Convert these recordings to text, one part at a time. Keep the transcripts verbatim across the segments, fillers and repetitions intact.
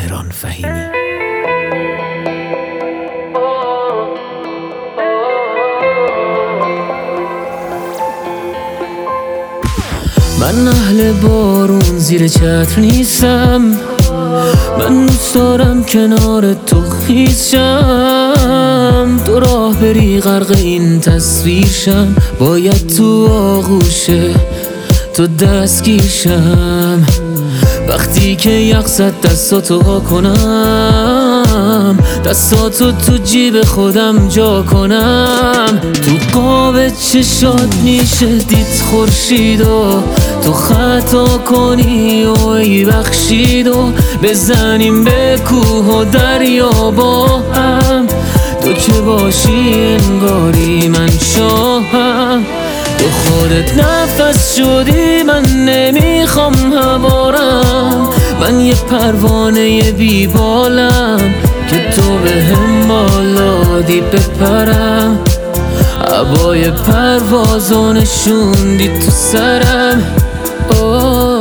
مهران فهیمی. من اهل بارون زیر چتر نیستم، من دوست دارم کنار تو خیس شم، تو راه بری غرق این تصویر شم، باید تو آغوشه تو دستگیر شم. وقتی که یخ زد دستاتو ها کنم، دستاتو تو جیب خودم جا کنم، تو قاب چشات میشه دید خورشید و تو خطا کنی و ای بخشید و بزنیم به کوه و دریا با هم، تو که باشی انگاری من شاهم، تو خودت نفس شدی من نمیخوام هوارم، من یه پروانه بی بالم که تو به هم بالا دی بپرم، عبای پروازو نشوندی تو سرم. آه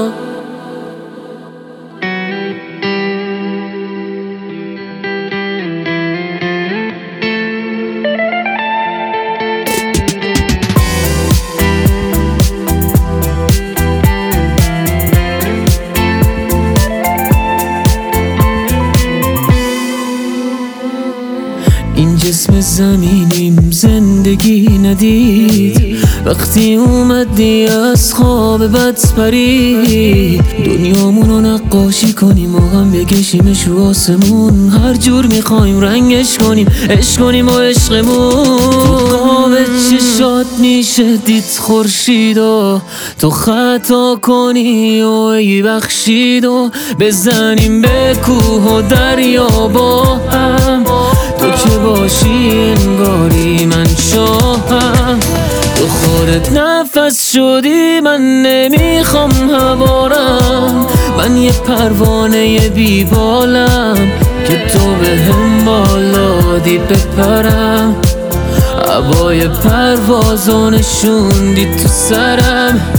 این جسم زمینیم زندگی ندید، وقتی اومدی از خواب بد پرید، دنیامونو نقاشی کنیم و هم بکشیمش رو آسمون، هر جور میخوایم رنگش کنیم عشق کنیم و عشقمون، تو قاب چشات میشه دید خورشید و تو خطا کنی و ای بخشید و بزنیم به کوه و دریا با هم، تو که باشی انگاری من شاهم، تو خودت نفس شدی من نمیخوام هوارم، من یه پروانه بی بالم که تو به هم بالا دی بپرم، عبای پروازو نشوندی تو سرم.